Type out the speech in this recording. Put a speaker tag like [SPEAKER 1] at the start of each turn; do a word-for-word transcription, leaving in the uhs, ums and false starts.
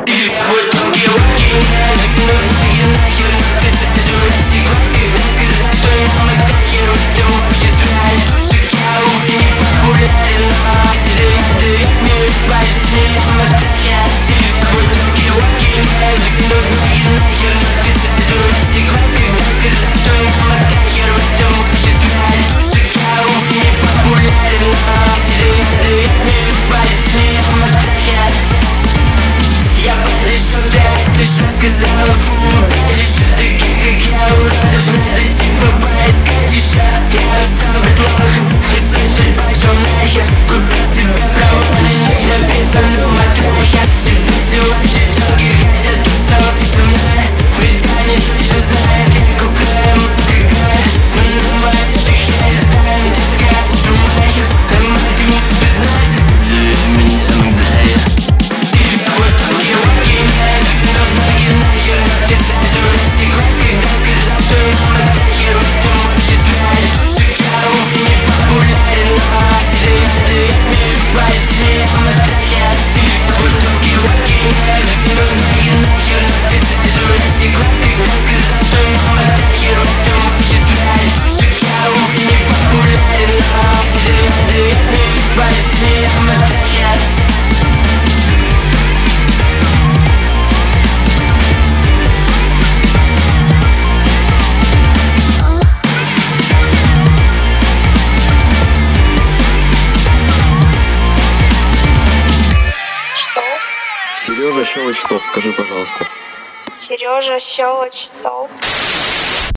[SPEAKER 1] Сказала, фу, убежище, таких как я, уродов надо типа поискать еще. Я стал бы плохо, и слышать пошел нахер. Купил себе права на них написано в матрахе. Всегда все ваши долги хотят тусовать со мной, ведь они точно знают, я купляю МКГ. Но на ваших я летаю, детка, шум нахер. А мать ему пятнадцать, за меня мгает. Я вот долги, логи, я изгнал ноги нахер. Ты сразу рассеклась, когда сказал, что я мудахер. В этом обществе души кау не популярен, но ты, ты не пойди, я мудахер. Я вот долги, логи, я изгнал ноги нахер. Ты сразу рассеклась, когда сказал, что я мудахер. В этом обществе души кау не популярен, но ты, ты не пойди, я мудахер.
[SPEAKER 2] Сережа Щелочь топ, скажи, пожалуйста.
[SPEAKER 3] Сережа Щелочь топ.